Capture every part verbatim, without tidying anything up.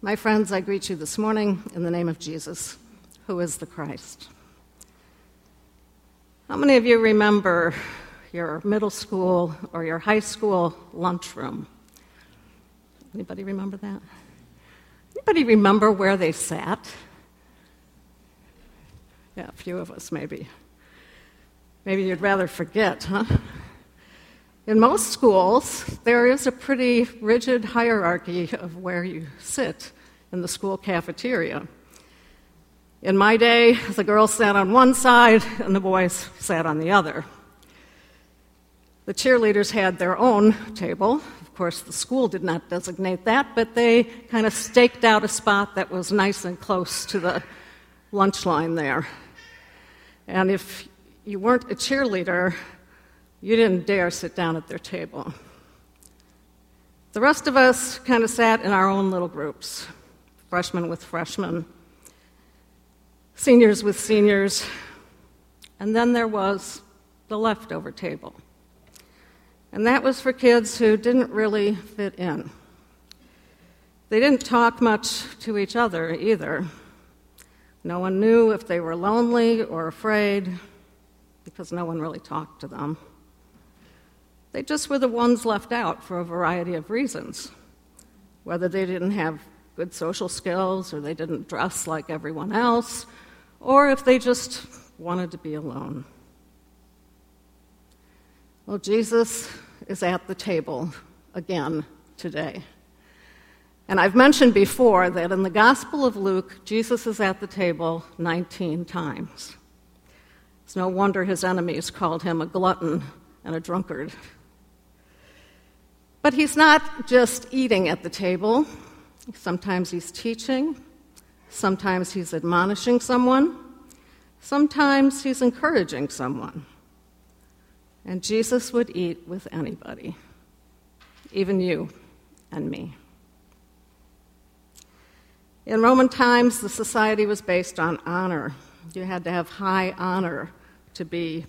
My friends, I greet you this morning in the name of Jesus, who is the Christ. How many of you remember your middle school or your high school lunchroom? Anybody remember that? Anybody remember where they sat? Yeah, a few of us maybe. Maybe you'd rather forget, huh? In most schools, there is a pretty rigid hierarchy of where you sit in the school cafeteria. In my day, the girls sat on one side and the boys sat on the other. The cheerleaders had their own table. Of course, the school did not designate that, but they kind of staked out a spot that was nice and close to the lunch line there. And if you weren't a cheerleader, you didn't dare sit down at their table. The rest of us kind of sat in our own little groups, freshmen with freshmen, seniors with seniors, and then there was the leftover table. And that was for kids who didn't really fit in. They didn't talk much to each other either. No one knew if they were lonely or afraid, because no one really talked to them. They just were the ones left out for a variety of reasons, whether they didn't have good social skills or they didn't dress like everyone else, or if they just wanted to be alone. Well, Jesus is at the table again today. And I've mentioned before that in the Gospel of Luke, Jesus is at the table nineteen times. It's no wonder his enemies called him a glutton and a drunkard. But he's not just eating at the table. Sometimes he's teaching. Sometimes he's admonishing someone. Sometimes he's encouraging someone. And Jesus would eat with anybody, even you and me. In Roman times, the society was based on honor. You had to have high honor to be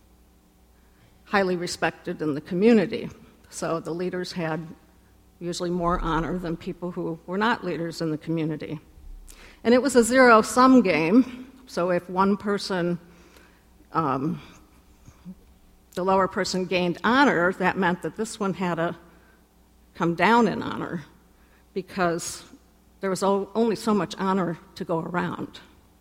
highly respected in the community. So the leaders had usually more honor than people who were not leaders in the community. And it was a zero-sum game, so if one person, um, the lower person gained honor, that meant that this one had to come down in honor because there was only so much honor to go around.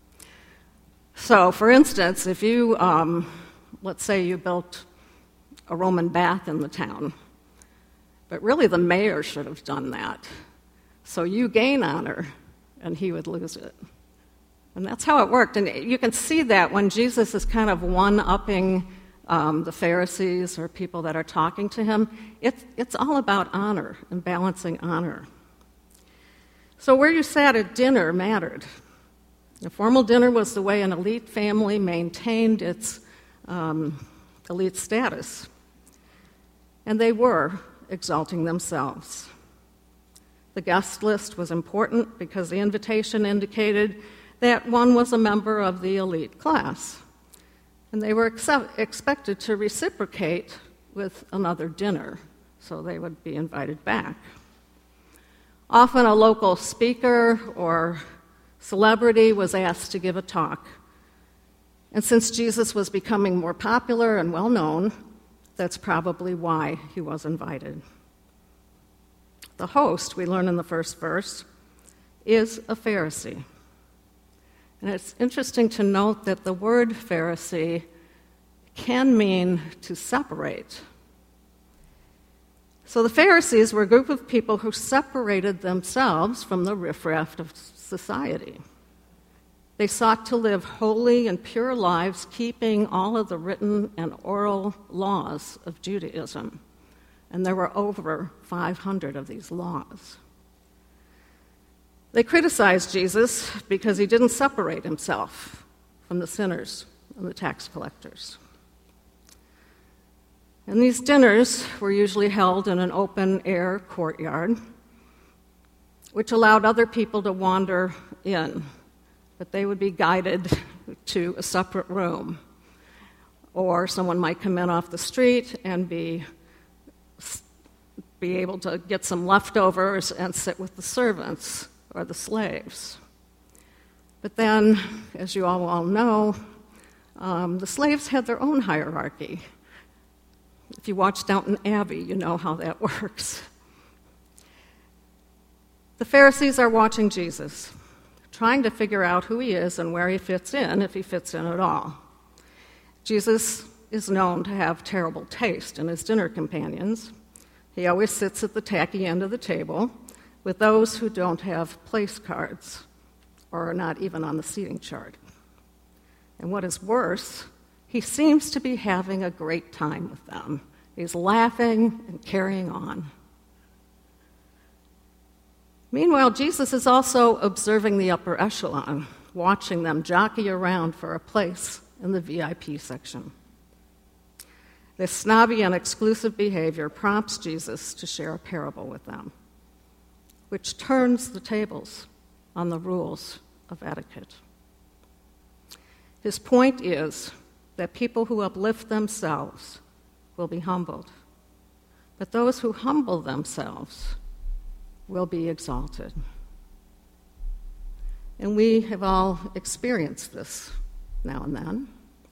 So, for instance, if you, um, let's say you built a Roman bath in the town, but really the mayor should have done that. So you gain honor, and he would lose it. And that's how it worked. And you can see that when Jesus is kind of one-upping um, the Pharisees or people that are talking to him. It's, it's all about honor and balancing honor. So where you sat at dinner mattered. A formal dinner was the way an elite family maintained its um, elite status. And they were exalting themselves. The guest list was important because the invitation indicated that one was a member of the elite class. And they were accept- expected to reciprocate with another dinner, so they would be invited back. Often a local speaker or celebrity was asked to give a talk. And since Jesus was becoming more popular and well-known, that's probably why he was invited. The host, we learn in the first verse, is a Pharisee. And it's interesting to note that the word Pharisee can mean to separate. So the Pharisees were a group of people who separated themselves from the riffraff of society. They sought to live holy and pure lives, keeping all of the written and oral laws of Judaism. And there were over five hundred of these laws. They criticized Jesus because he didn't separate himself from the sinners and the tax collectors. And these dinners were usually held in an open-air courtyard, which allowed other people to wander in, but they would be guided to a separate room. Or someone might come in off the street and be, be able to get some leftovers and sit with the servants or the slaves. But then, as you all well know, um, the slaves had their own hierarchy. If you watch Downton Abbey, you know how that works. The Pharisees are watching Jesus, trying to figure out who he is and where he fits in, if he fits in at all. Jesus is known to have terrible taste in his dinner companions. He always sits at the tacky end of the table with those who don't have place cards or are not even on the seating chart. And what is worse, he seems to be having a great time with them. He's laughing and carrying on. Meanwhile, Jesus is also observing the upper echelon, watching them jockey around for a place in the V I P section. This snobby and exclusive behavior prompts Jesus to share a parable with them, which turns the tables on the rules of etiquette. His point is that people who uplift themselves will be humbled, but those who humble themselves will be exalted. And we have all experienced this now and then.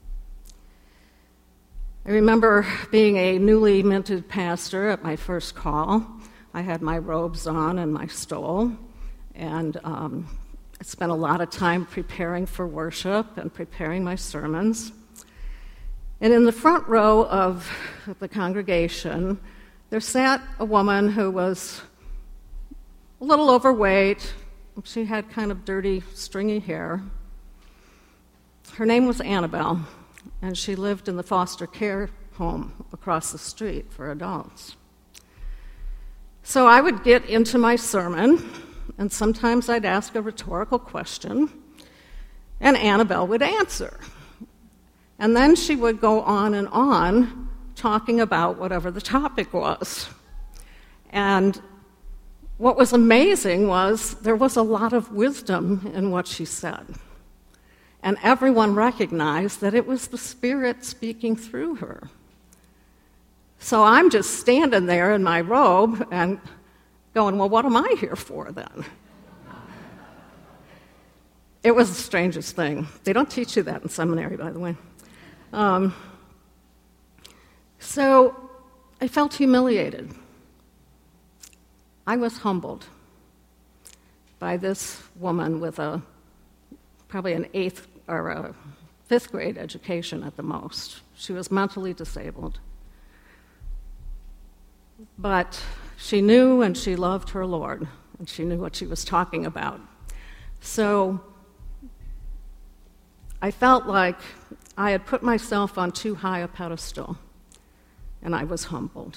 I remember being a newly minted pastor at my first call. I had my robes on and my stole, and um, I spent a lot of time preparing for worship and preparing my sermons. And in the front row of the congregation, there sat a woman who was a little overweight. She had kind of dirty, stringy hair. Her name was Annabelle, and she lived in the foster care home across the street for adults. So I would get into my sermon, and sometimes I'd ask a rhetorical question, and Annabelle would answer. And then she would go on and on talking about whatever the topic was. And what was amazing was there was a lot of wisdom in what she said. And everyone recognized that it was the Spirit speaking through her. So I'm just standing there in my robe and going, well, what am I here for then? It was the strangest thing. They don't teach you that in seminary, by the way. Um, so I felt humiliated. I was humbled by this woman with a probably an eighth or a fifth grade education at the most. She was mentally disabled. But she knew and she loved her Lord, and she knew what she was talking about. So I felt like I had put myself on too high a pedestal, and I was humbled.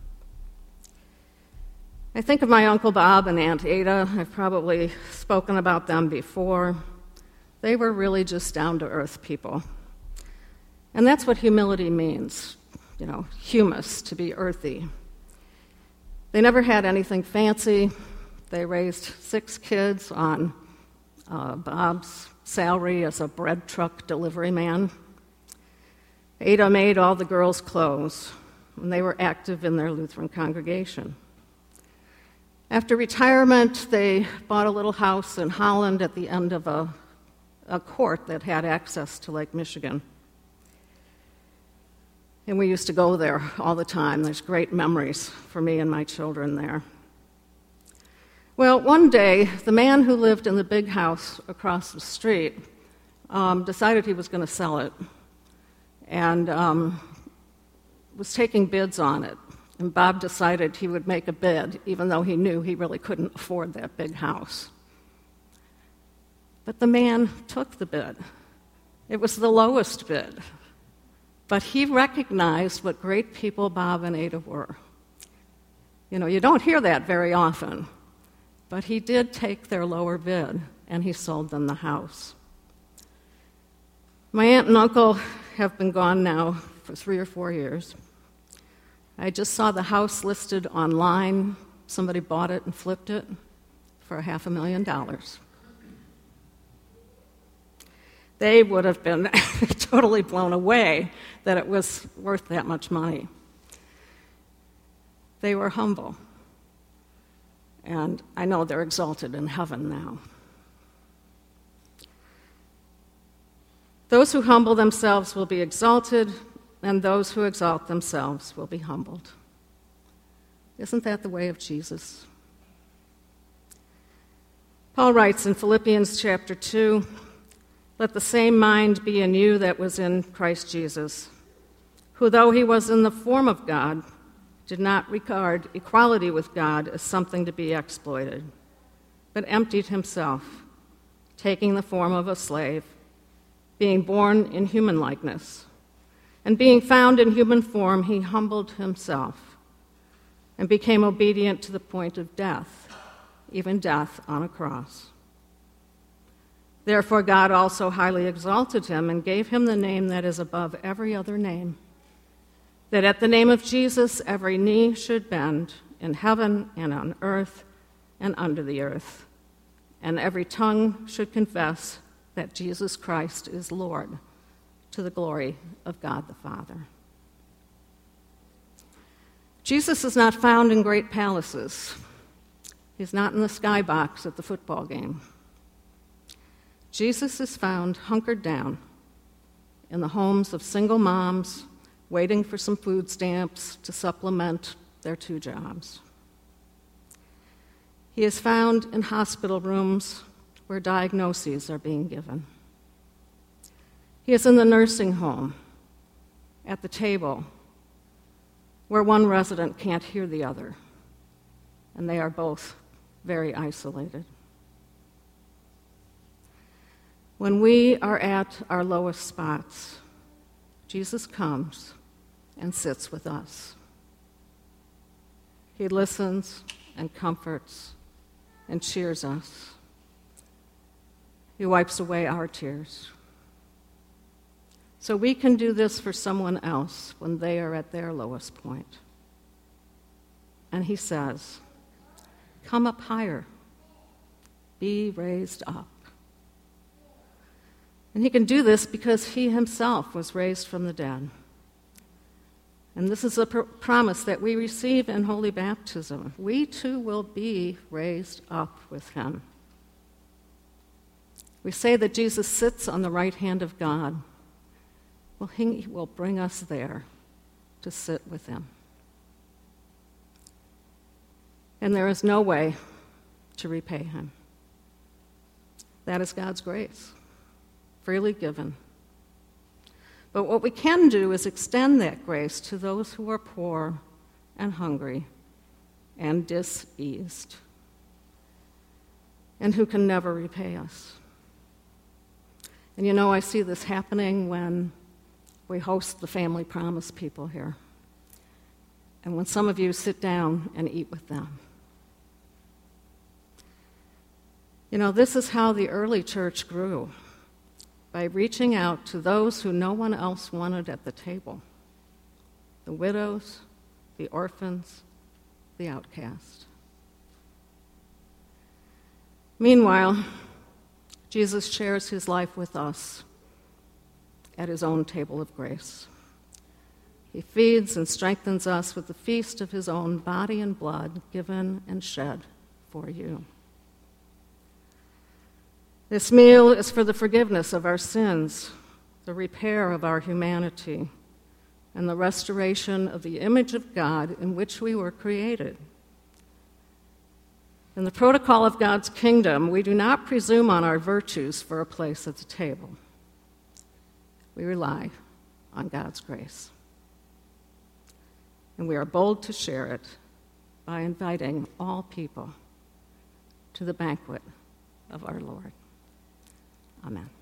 I think of my Uncle Bob and Aunt Ada. I've probably spoken about them before. They were really just down-to-earth people. And that's what humility means, you know, humus, to be earthy. They never had anything fancy. They raised six kids on uh, Bob's salary as a bread truck delivery man. Ada made all the girls' clothes, and they were active in their Lutheran congregation. After retirement, they bought a little house in Holland at the end of a, a court that had access to Lake Michigan. And we used to go there all the time. There's great memories for me and my children there. Well, one day, the man who lived in the big house across the street um, decided he was going to sell it and um, was taking bids on it. And Bob decided he would make a bid, even though he knew he really couldn't afford that big house. But the man took the bid. It was the lowest bid. But he recognized what great people Bob and Ada were. You know, you don't hear that very often. But he did take their lower bid, and he sold them the house. My aunt and uncle have been gone now for three or four years. I just saw the house listed online. Somebody bought it and flipped it for a half a million dollars. They would have been totally blown away that it was worth that much money. They were humble. And I know they're exalted in heaven now. Those who humble themselves will be exalted, and those who exalt themselves will be humbled. Isn't that the way of Jesus? Paul writes in Philippians chapter two, "Let the same mind be in you that was in Christ Jesus, who, though he was in the form of God, did not regard equality with God as something to be exploited, but emptied himself, taking the form of a slave, being born in human likeness. And being found in human form, he humbled himself and became obedient to the point of death, even death on a cross. Therefore God also highly exalted him and gave him the name that is above every other name, that at the name of Jesus every knee should bend in heaven and on earth and under the earth, and every tongue should confess that Jesus Christ is Lord, to the glory of God the Father." Jesus is not found in great palaces. He's not in the skybox at the football game. Jesus is found hunkered down in the homes of single moms waiting for some food stamps to supplement their two jobs. He is found in hospital rooms where diagnoses are being given. He is in the nursing home, at the table, where one resident can't hear the other, and they are both very isolated. When we are at our lowest spots, Jesus comes and sits with us. He listens and comforts and cheers us. He wipes away our tears. So we can do this for someone else when they are at their lowest point. And he says, "Come up higher. Be raised up." And he can do this because he himself was raised from the dead. And this is a pr- promise that we receive in holy baptism. We too will be raised up with him. We say that Jesus sits on the right hand of God. Well, he will bring us there to sit with him. And there is no way to repay him. That is God's grace, freely given. But what we can do is extend that grace to those who are poor and hungry and diseased, and who can never repay us. And you know, I see this happening when we host the Family Promise people here, and when some of you sit down and eat with them. You know, this is how the early church grew, by reaching out to those who no one else wanted at the table: the widows, the orphans, the outcast. Meanwhile, Jesus shares his life with us at his own table of grace. He feeds and strengthens us with the feast of his own body and blood given and shed for you. This meal is for the forgiveness of our sins, the repair of our humanity, and the restoration of the image of God in which we were created. In the protocol of God's kingdom, we do not presume on our virtues for a place at the table. We rely on God's grace. And we are bold to share it by inviting all people to the banquet of our Lord. Amen.